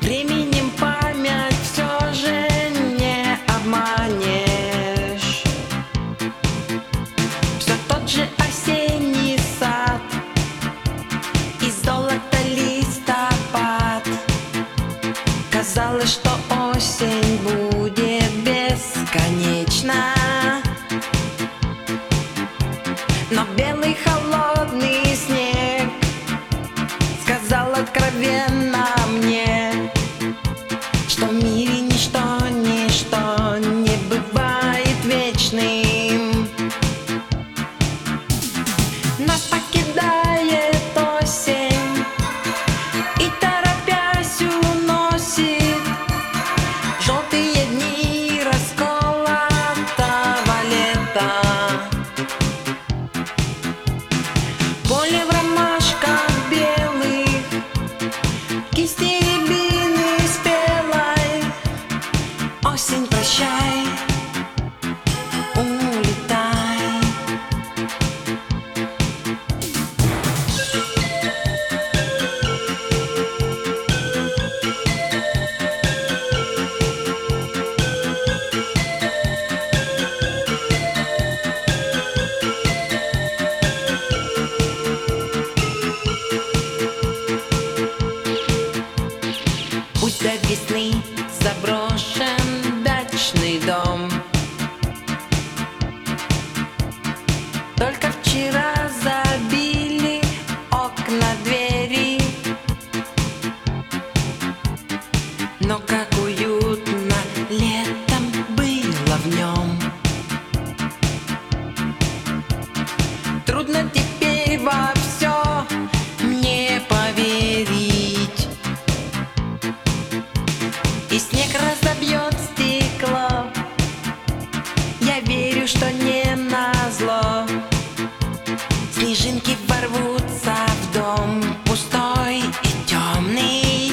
Временем память все же не обманешь. Все тот же осенний сад и золото листопад. Казалось, что осень будет бесконечна, но белый холодный снег сказал откровенно мне, что в мире ничто, ничто не бывает вечным. Нас покидает осень и, торопясь, уносит желтые дни расколотого лета. Поле в ромашках белых, кисти рябины спелой. Осень, прощай, улетай. Пусть до весны заброшен дачный дом. Только вчера забили окна, двери, но как уютно летом было в нем. Трудно теперь во все мне поверить, и снег разобьет стекло. Я верю, что не назло снежинки ворвутся в дом пустой и темный,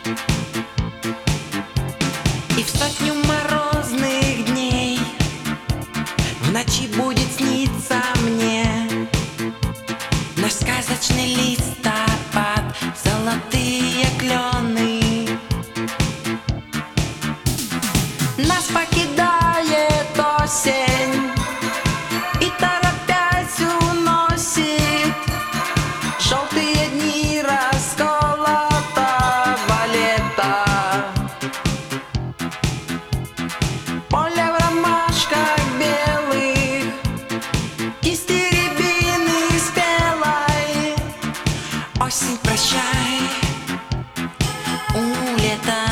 и в сотню морозных дней в ночи будет сниться мне наш сказочный листопад, золотые клены. Нас покидает осень и, торопясь, уносит желтые дни расколотого лета. Поле в ромашках белых, кисти рябины спелой. Осень, прощай, улетай.